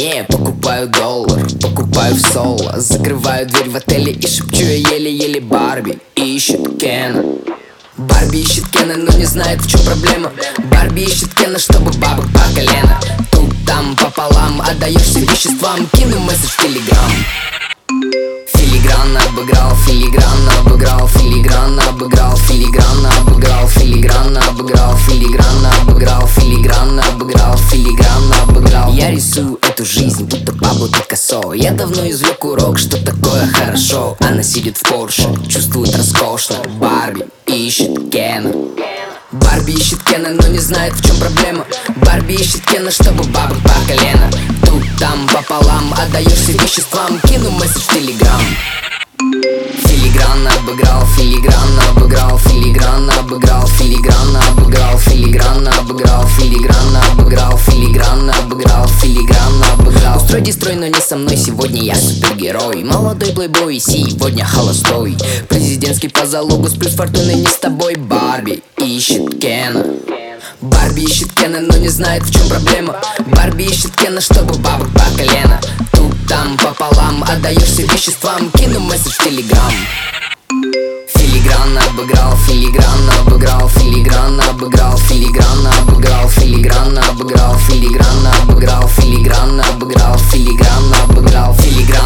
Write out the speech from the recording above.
Не, покупаю доллар, покупаю в соло. Закрываю дверь в отеле и шепчу я еле-еле: Барби ищет Кена. Барби ищет Кена, но не знает, в чем проблема. Барби ищет Кена, чтобы бабок по колено. Тут там пополам, отдаешься веществам. Кину месседж в Телеграм. Филигранно обыграл, филигранно обыграл, филигранно обыграл, филигранно обыграл, филигранно обыграл, филигранно обыграл, филигранно обыграл, филигранно обыграл. Я рисую эту жизнь, будто Пабло Пикассо. Я давно извлек урок, что такое хорошо. Она сидит в Порше, чувствует роскошно. Барби ищет Кена. Барби ищет Кена, но не знает, в чем проблема. Барби ищет Кена, чтобы бабок по колено. Тут там пополам, отдаешься веществам. Кину месседж в Телеграм. Филигранно обыграл, филигранно обыграл, филигранно обыграл, филигранно обыграл, филигранно обыграл, филигранно обыграл, филигранно обыграл, филигранно обыграл. Устрой дестрой, но не со мной, сегодня я супергерой. Молодой плейбой, сегодня холостой. Президентский по залогу, сплю с фортуной, не с тобой. Барби ищет Кена. Барби ищет Кена, но не знает, в чем проблема. Барби ищет Кена, чтобы бабок по колено. Тут там пополам, отдаешься веществам. Кину месседж в Телеграм. Филигранно обыграл, филигранно обыграл, филигранно обыграл, филигранно обыграл, филигранно обыграл, филигранно обыграл, филигранно обыграл, филигранно обыграл, филигранно.